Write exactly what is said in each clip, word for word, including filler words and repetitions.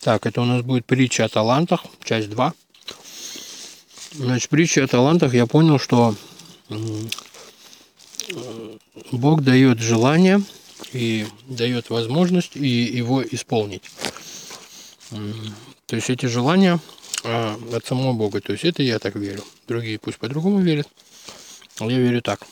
Так, это у нас будет притча о талантах, часть два. Значит, притча о талантах, я понял, что Бог дает желание и дает возможность и его исполнить. То есть эти желания от самого Бога. То есть это я так верю. Другие пусть по-другому верят, а я верю так.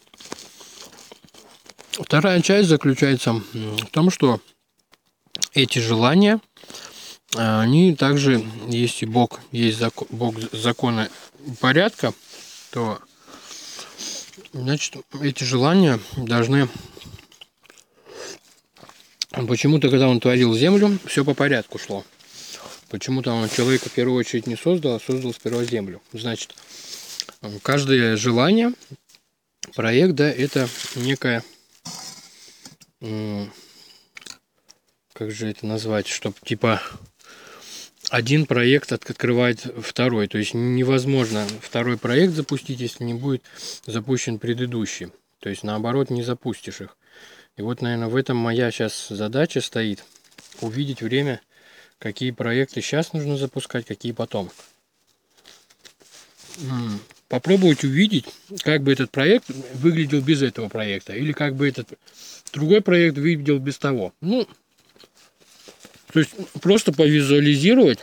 Вторая часть заключается в том, что эти желания, они также, если Бог есть закон, Бог закона порядка, то значит эти желания должны... Почему-то, когда он творил землю, все по порядку шло. Почему-то он человека в первую очередь не создал, а создал сперва землю. Значит, каждое желание, проект, да, это некая... Как же это назвать? Чтобы типа один проект открывает второй. То есть невозможно второй проект запустить, если не будет запущен предыдущий. То есть наоборот не запустишь их. И вот, наверное, в этом моя сейчас задача стоит. Увидеть время, какие проекты сейчас нужно запускать, какие потом. Попробовать увидеть, как бы этот проект выглядел без этого проекта. Или как бы этот другой проект выглядел без того. Ну, то есть просто повизуализировать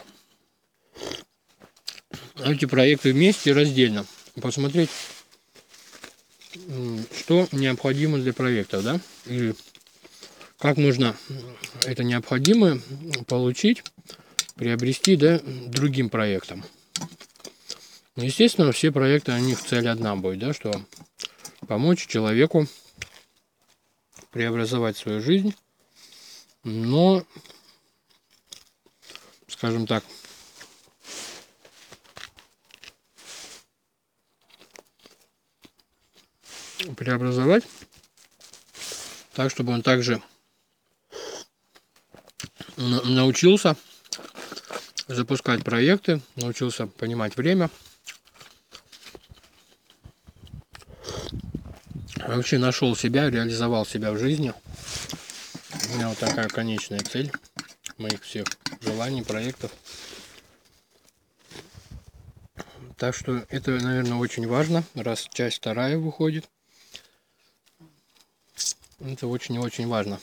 эти проекты вместе и раздельно. Посмотреть, что необходимо для проектов, да? И как можно это необходимое получить, приобрести, да, другим проектам. Естественно, все проекты, у них цель одна будет, да, что помочь человеку преобразовать свою жизнь, но, скажем так, преобразовать так, чтобы он также научился запускать проекты, научился понимать время, вообще нашел себя, реализовал себя в жизни. У меня вот такая конечная цель моих всех желаний, проектов. Так что это, наверное, очень важно, раз часть вторая выходит. Это очень и очень важно.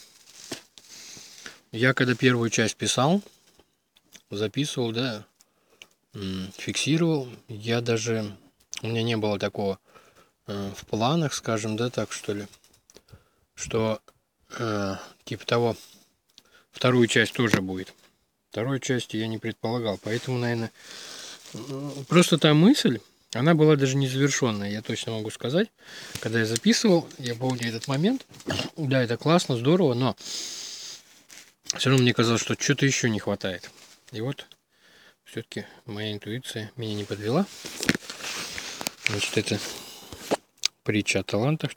Я когда первую часть писал, записывал, да, фиксировал, я даже, у меня не было такого э, в планах, скажем, да, так что ли, что э, типа того, вторую часть тоже будет. Второй части я не предполагал, поэтому, наверное, просто та мысль, она была даже не завершенная, я точно могу сказать. Когда я записывал, я помню этот момент, да, это классно, здорово, но все равно мне казалось, что что-то еще не хватает. И вот все-таки моя интуиция меня не подвела. Значит, это притча о талантах.